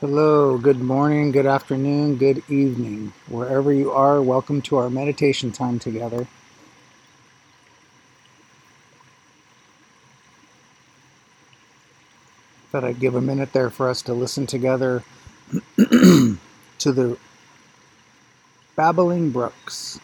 Hello, good morning, good afternoon, good evening. Wherever you are, welcome to our meditation time together. Thought I'd give a minute there for us to listen together to the babbling brooks.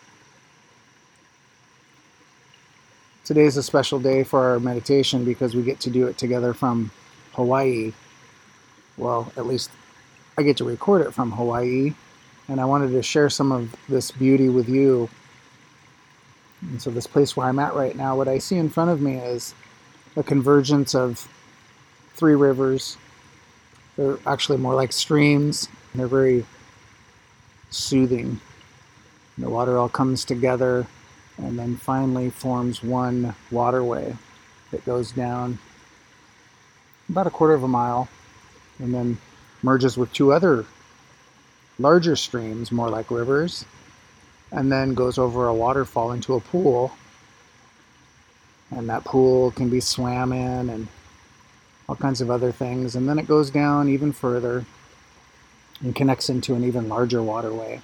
Today's a special day for our meditation because we get to do it together from Hawaii. Well, at least I get to record it from Hawaii, and I wanted to share some of this beauty with you. And so this place where I'm at right now, what I see in front of me is a convergence of three rivers. They're actually more like streams. They're very soothing. The water all comes together and then finally forms one waterway that goes down about a quarter of a mile and then merges with two other larger streams, more like rivers, and then goes over a waterfall into a pool. And that pool can be swam in and all kinds of other things. And then it goes down even further and connects into an even larger waterway.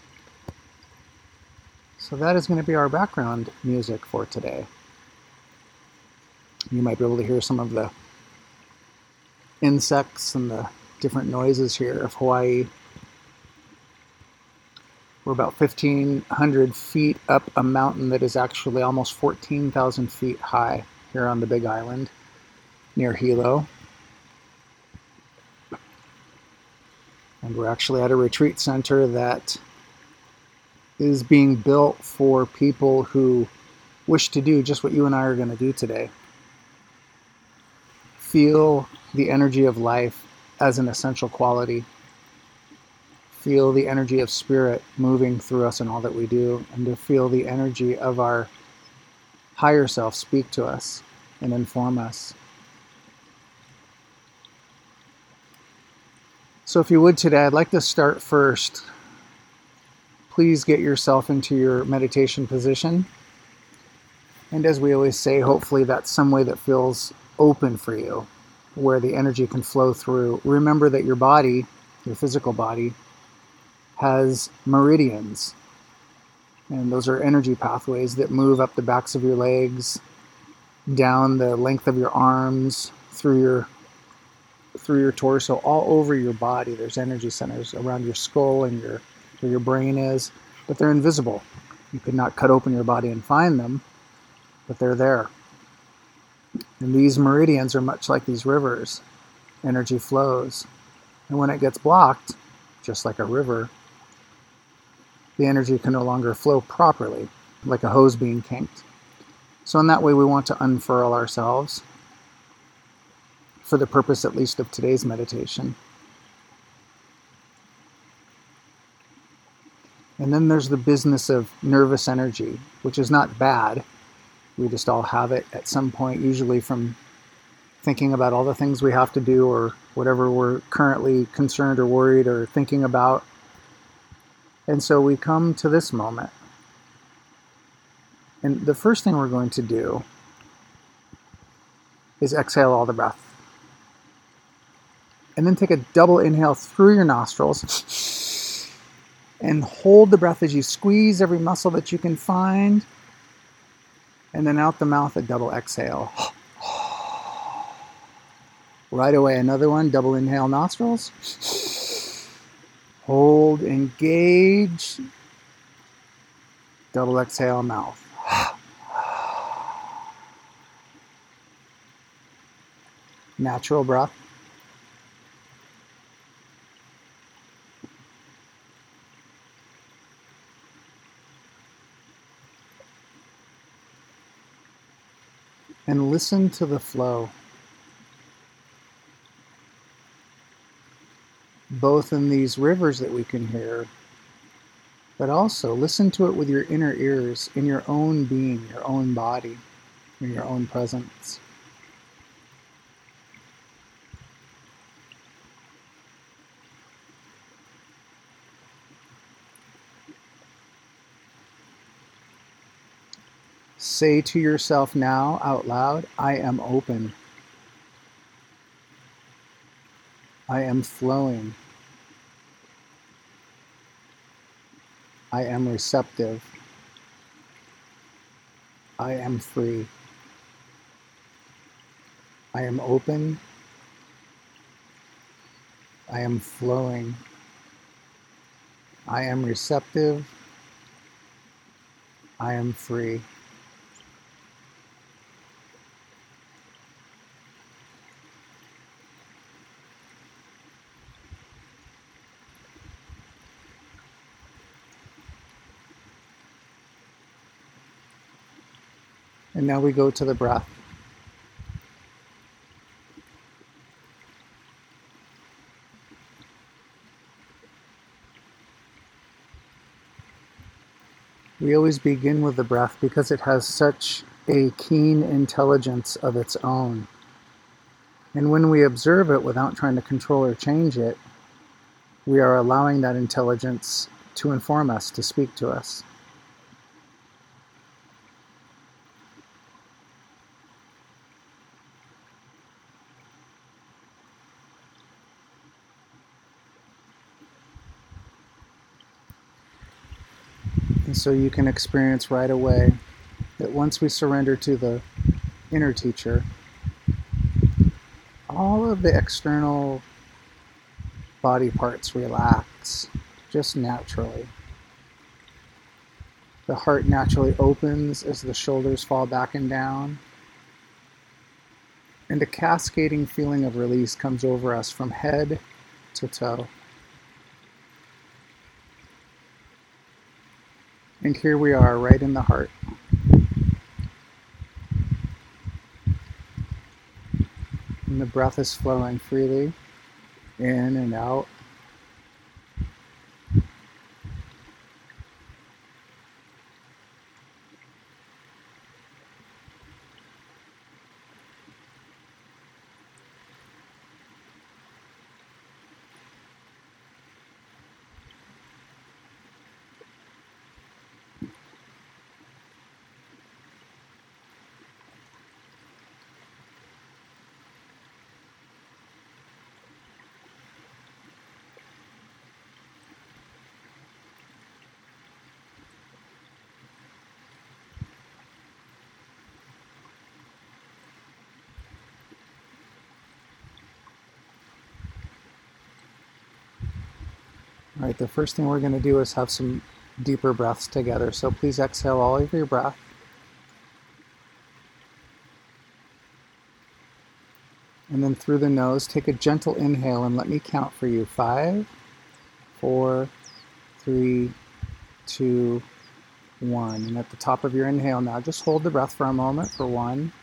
So that is going to be our background music for today. You might be able to hear some of the insects and the different noises here of Hawaii. We're about 1,500 feet up a mountain that is actually almost 14,000 feet high here on the Big Island near Hilo. And we're actually at a retreat center that is being built for people who wish to do just what you and I are going to do today. Feel the energy of life as an essential quality. Feel the energy of spirit moving through us in all that we do, and to feel the energy of our higher self speak to us and inform us. So if you would today, I'd like to start first. Please get yourself into your meditation position. And as we always say, hopefully that's some way that feels open for you, where the energy can flow through. Remember that your body, your physical body, has meridians. And those are energy pathways that move up the backs of your legs, down the length of your arms, through your torso, all over your body. There's energy centers around your skull and where your brain is, but they're invisible. You could not cut open your body and find them, but they're there. And these meridians are much like these rivers. Energy flows. And when it gets blocked, just like a river, the energy can no longer flow properly, like a hose being kinked. So in that way, we want to unfurl ourselves for the purpose, at least, of today's meditation. And then there's the business of nervous energy, which is not bad. We just all have it at some point, usually from thinking about all the things we have to do or whatever we're currently concerned or worried or thinking about. And so we come to this moment. And the first thing we're going to do is exhale all the breath. And then take a double inhale through your nostrils and hold the breath as you squeeze every muscle that you can find. And then out the mouth, a double exhale. Right away, another one, double inhale nostrils. Hold, engage. Double exhale mouth. Natural breath. And listen to the flow. Both in these rivers that we can hear, but also listen to it with your inner ears, in your own being, your own body, in your own presence. Say to yourself now out loud, I am open. I am flowing. I am receptive. I am free. I am open. I am flowing. I am receptive. I am free. And now we go to the breath. We always begin with the breath because it has such a keen intelligence of its own. And when we observe it without trying to control or change it, we are allowing that intelligence to inform us, to speak to us. And so you can experience right away that once we surrender to the inner teacher, all of the external body parts relax just naturally. The heart naturally opens as the shoulders fall back and down. And a cascading feeling of release comes over us from head to toe. And here we are, right in the heart. And the breath is flowing freely in and out. All right, the first thing we're going to do is have some deeper breaths together. So please exhale all of your breath. And then through the nose, take a gentle inhale and let me count for you. 5, 4, 3, 2, 1. And at the top of your inhale now, just hold the breath for a moment for 1,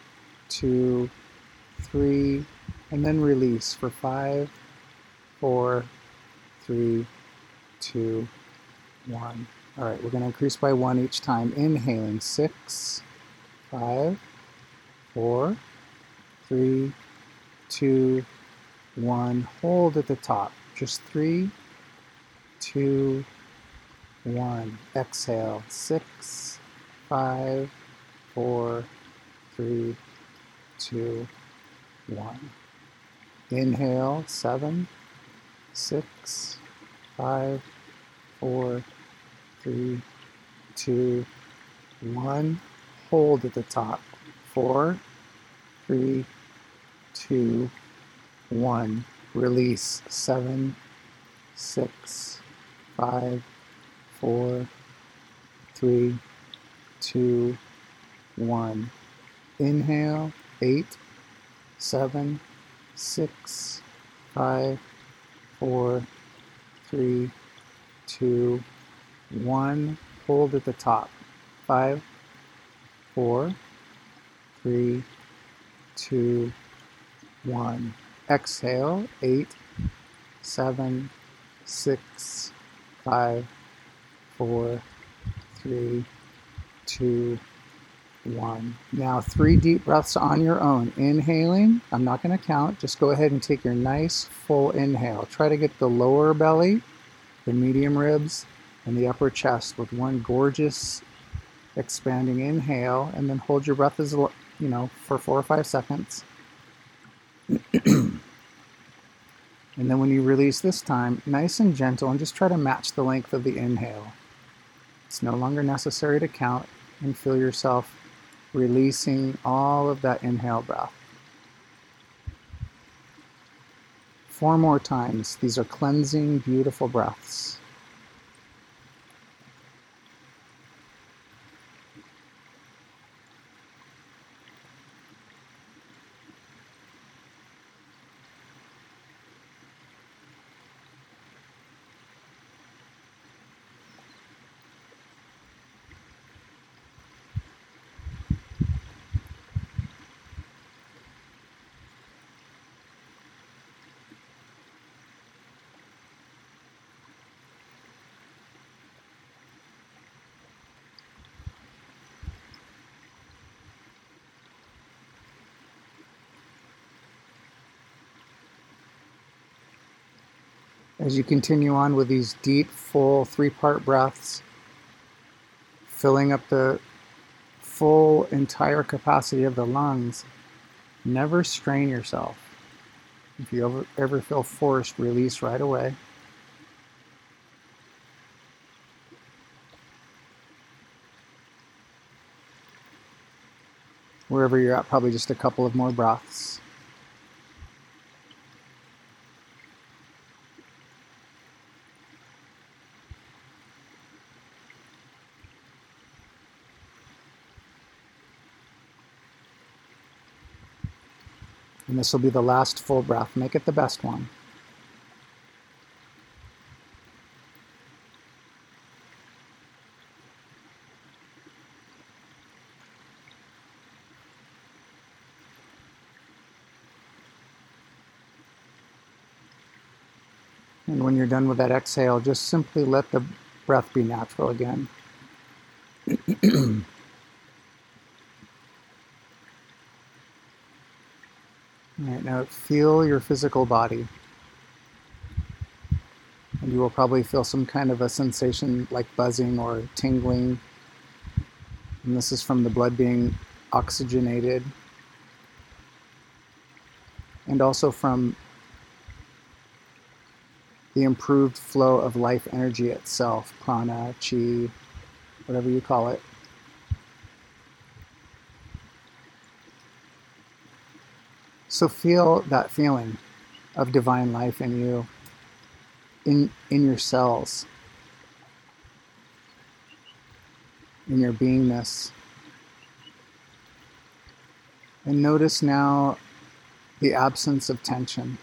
2, 3, and then release for 5, 4, 3, 2, 1. All right, we're going to increase by 1 each time. Inhaling 6, 5, 4, 3, 2, 1. Hold at the top. Just 3, 2, 1. Exhale 6, 5, 4, 3, 2, 1. Inhale 7, 6, 5, 4, 3, 2, 1. Hold at the top. 4, 3, 2, 1. Release 7, 6, 5, 4, 3, 2, 1. Inhale 8, 7, 6, 5, 4, 3, 2, 1. Hold at the top. 5, 4, 3, 2, 1. Exhale 8, 7, 6, 5, 4, 3, 2, 1. Now 3 deep breaths on your own. Inhaling, I'm not going to count, just go ahead and take your nice full inhale. Try to get the lower belly, the medium ribs, and the upper chest with one gorgeous expanding inhale, and then hold your breath for 4 or 5 seconds. And then when you release this time, nice and gentle, and just try to match the length of the inhale. It's no longer necessary to count, and feel yourself releasing all of that inhale breath. 4 more times. These are cleansing, beautiful breaths. As you continue on with these deep, full 3-part breaths, filling up the full entire capacity of the lungs, never strain yourself. If you ever feel forced, release right away. Wherever you're at, probably just a couple of more breaths. And this will be the last full breath. Make it the best one. And when you're done with that exhale, just simply let the breath be natural again. All right, now feel your physical body. And you will probably feel some kind of a sensation like buzzing or tingling. And this is from the blood being oxygenated. And also from the improved flow of life energy itself, prana, chi, whatever you call it. So feel that feeling of divine life in you, in your cells, in your beingness. And notice now the absence of tension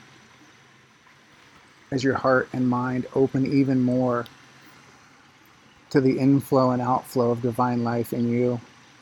as your heart and mind open even more to the inflow and outflow of divine life in you.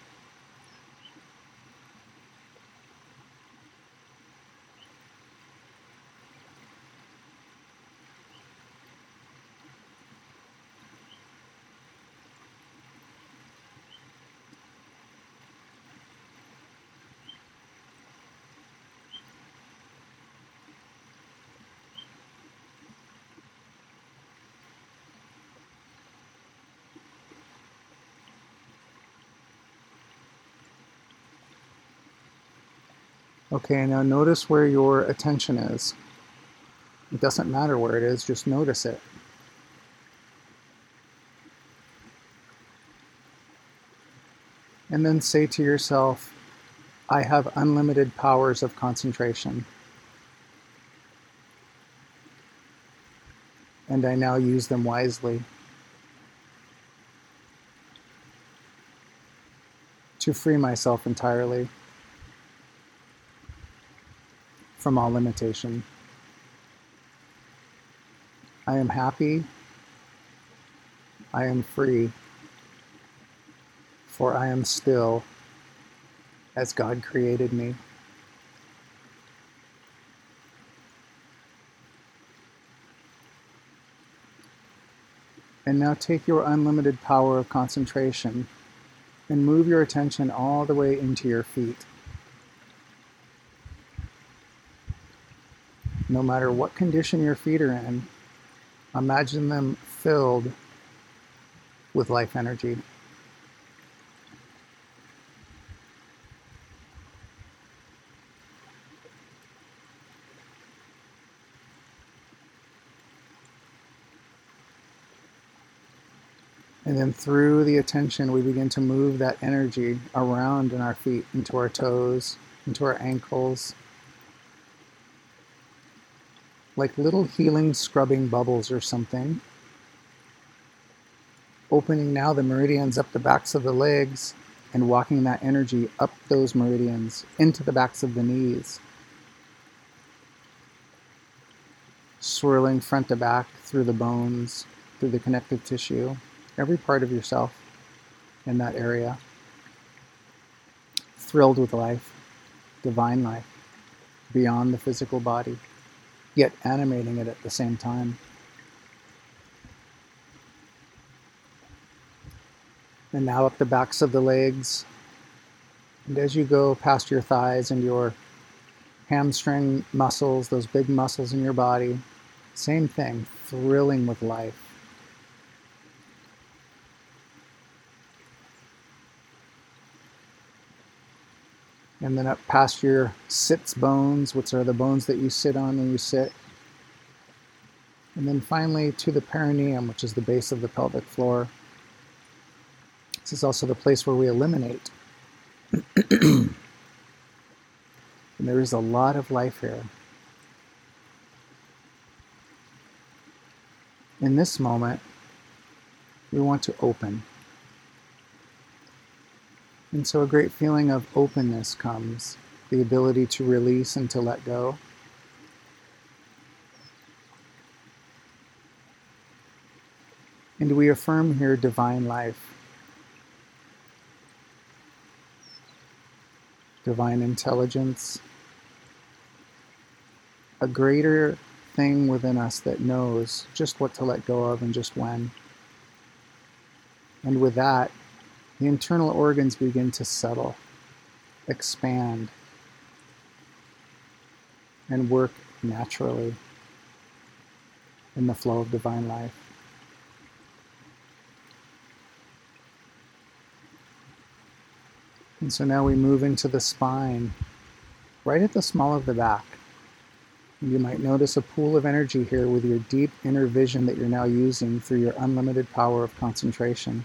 Okay, now notice where your attention is. It doesn't matter where it is, just notice it. And then say to yourself, I have unlimited powers of concentration. And I now use them wisely to free myself entirely from all limitation. I am happy. I am free. For I am still as God created me. And now take your unlimited power of concentration and move your attention all the way into your feet. No matter what condition your feet are in, imagine them filled with life energy. And then through the attention, we begin to move that energy around in our feet, into our toes, into our ankles, like little healing scrubbing bubbles or something. Opening now the meridians up the backs of the legs and walking that energy up those meridians into the backs of the knees. Swirling front to back through the bones, through the connective tissue, every part of yourself in that area. Thrilled with life, divine life, beyond the physical body, yet animating it at the same time. And now up the backs of the legs. And as you go past your thighs and your hamstring muscles, those big muscles in your body, same thing, thrilling with life. And then up past your sits bones, which are the bones that you sit on when you sit. And then finally to the perineum, which is the base of the pelvic floor. This is also the place where we eliminate. And there is a lot of life here. In this moment, we want to open. And so a great feeling of openness comes, the ability to release and to let go. And we affirm here divine life, divine intelligence, a greater thing within us that knows just what to let go of and just when. And with that, the internal organs begin to settle, expand, and work naturally in the flow of divine life. And so now we move into the spine, right at the small of the back. And you might notice a pool of energy here with your deep inner vision that you're now using through your unlimited power of concentration.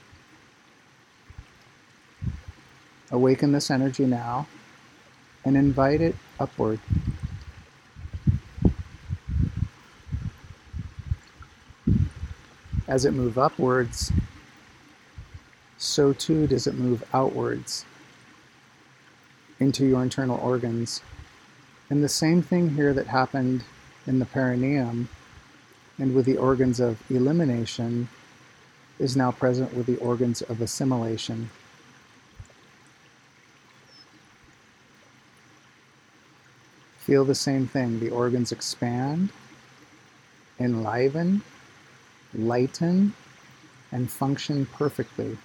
Awaken this energy now and invite it upward. As it moves upwards, so too does it move outwards into your internal organs. And the same thing here that happened in the perineum and with the organs of elimination is now present with the organs of assimilation. Feel the same thing. The organs expand, enliven, lighten, and function perfectly.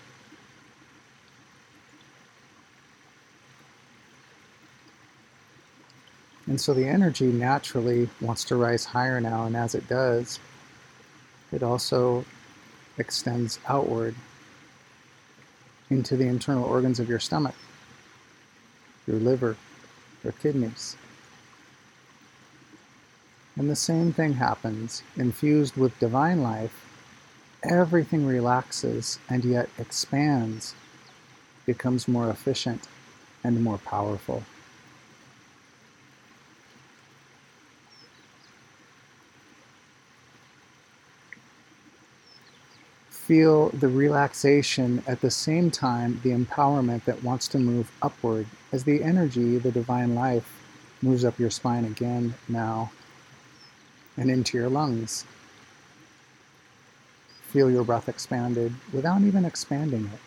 And so the energy naturally wants to rise higher now, and as it does, it also extends outward into the internal organs of your stomach, your liver, your kidneys. And the same thing happens. Infused with divine life, everything relaxes and yet expands, becomes more efficient and more powerful. Feel the relaxation at the same time, the empowerment that wants to move upward as the energy, the divine life, moves up your spine again now and into your lungs. Feel your breath expanded without even expanding it.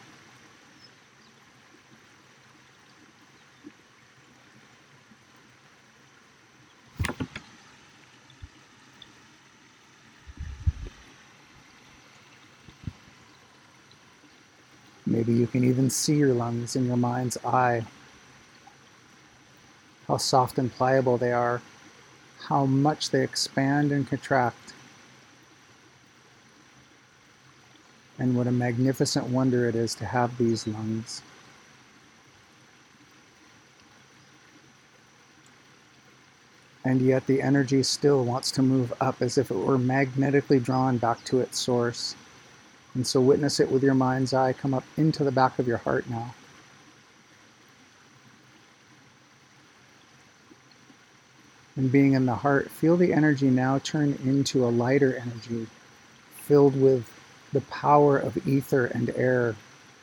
Maybe you can even see your lungs in your mind's eye. How soft and pliable they are, how much they expand and contract, and what a magnificent wonder it is to have these lungs. And yet the energy still wants to move up as if it were magnetically drawn back to its source. And so witness it with your mind's eye come up into the back of your heart now. And being in the heart, feel the energy now turn into a lighter energy filled with the power of ether and air,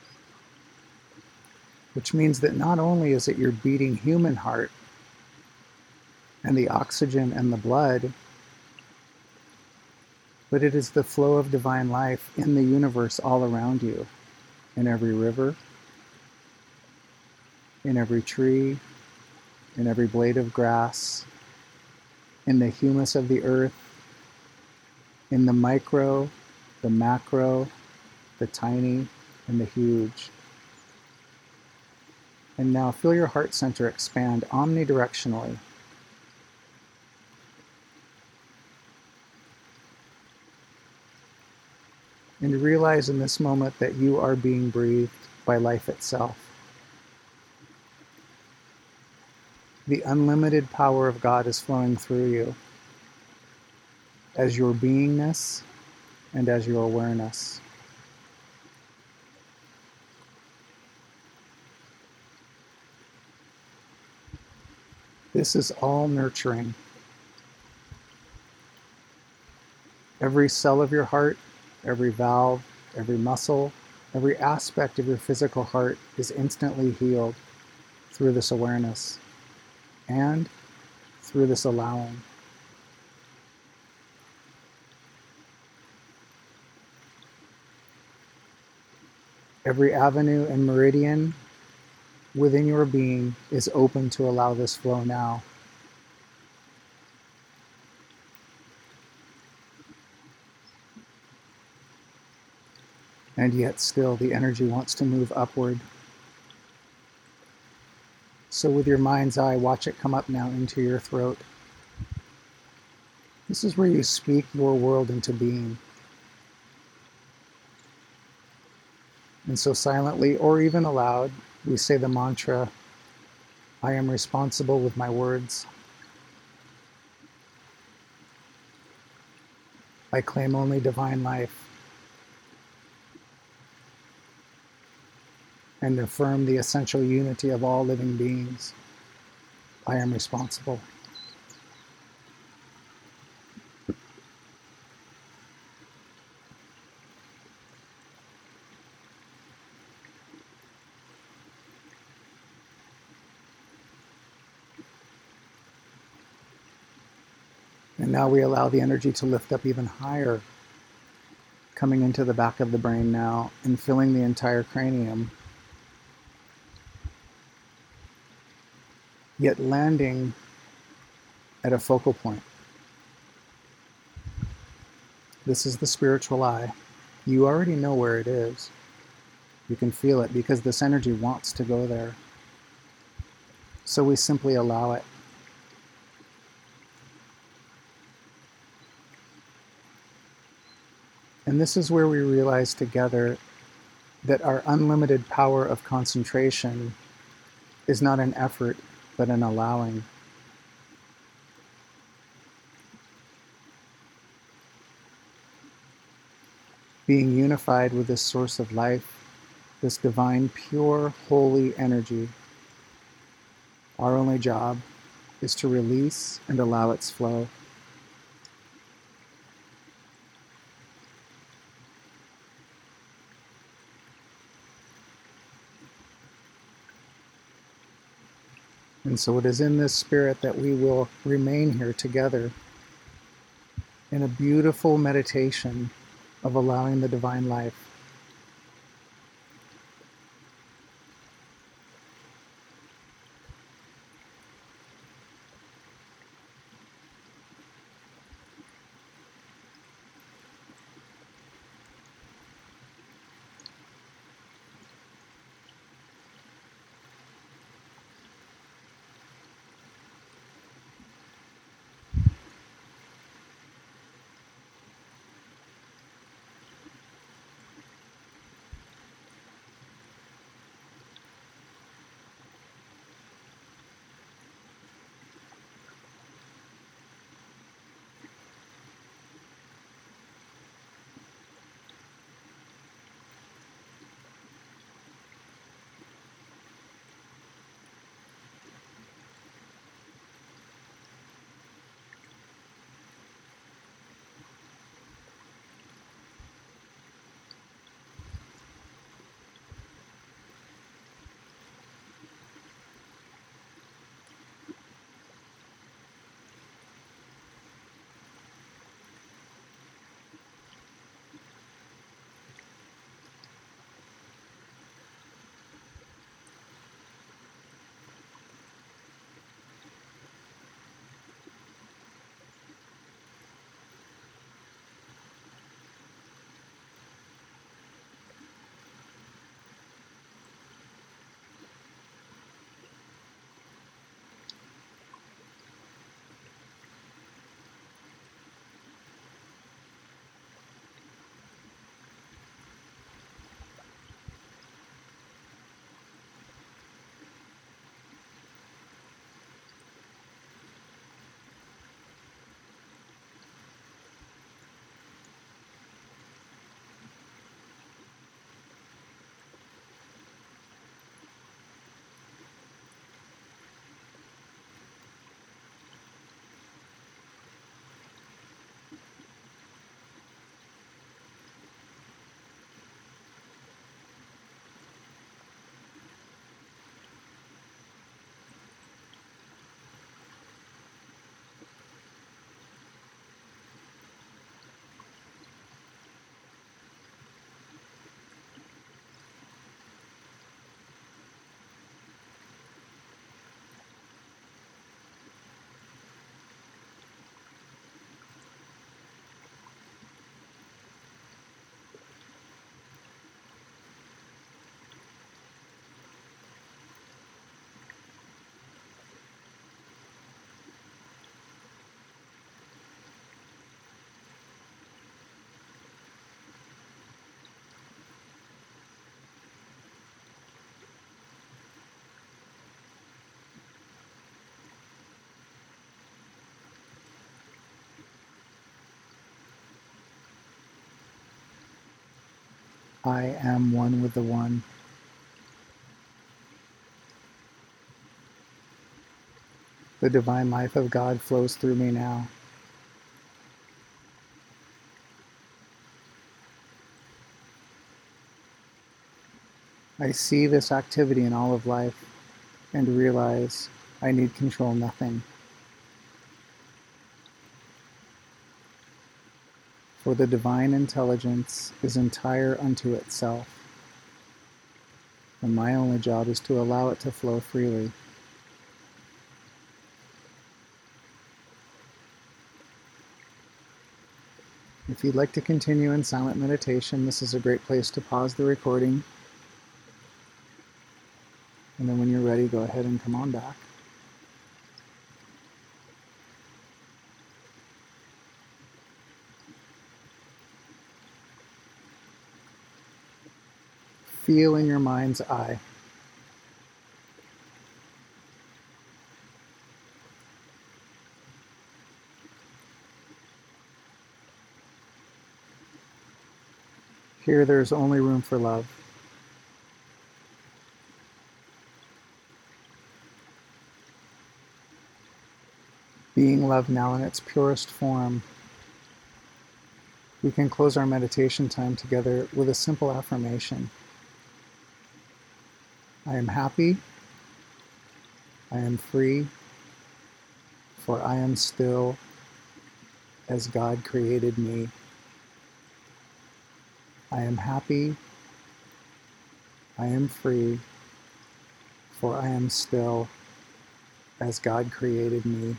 which means that not only is it your beating human heart and the oxygen and the blood, but it is the flow of divine life in the universe all around you, in every river, in every tree, in every blade of grass, in the humus of the earth, in the micro, the macro, the tiny, and the huge. And now feel your heart center expand omnidirectionally. And realize in this moment that you are being breathed by life itself. The unlimited power of God is flowing through you as your beingness and as your awareness. This is all nurturing. Every cell of your heart, every valve, every muscle, every aspect of your physical heart is instantly healed through this awareness and through this allowing. Every avenue and meridian within your being is open to allow this flow now. And yet still the energy wants to move upward. So with your mind's eye, watch it come up now into your throat. This is where you speak your world into being. And so silently or even aloud, we say the mantra, I am responsible with my words. I claim only divine life. And affirm the essential unity of all living beings. I am responsible. And now we allow the energy to lift up even higher, coming into the back of the brain now and filling the entire cranium, yet landing at a focal point. This is the spiritual eye. You already know where it is. You can feel it because this energy wants to go there. So we simply allow it. And this is where we realize together that our unlimited power of concentration is not an effort, but an allowing. Being unified with this source of life, this divine, pure, holy energy, our only job is to release and allow its flow. And so it is in this spirit that we will remain here together in a beautiful meditation of allowing the divine life. I am one with the One. The divine life of God flows through me now. I see this activity in all of life and realize I need control nothing. For the divine intelligence is entire unto itself, and my only job is to allow it to flow freely. If you'd like to continue in silent meditation, this is a great place to pause the recording. And then when you're ready, go ahead and come on back. Feel in your mind's eye. Here there's only room for love. Being love now in its purest form, we can close our meditation time together with a simple affirmation. I am happy, I am free, for I am still as God created me. I am happy, I am free, for I am still as God created me.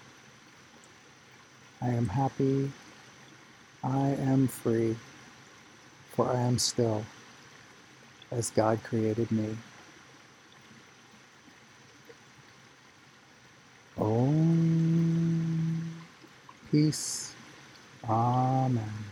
I am happy, I am free, for I am still as God created me. Om. Peace. Amen.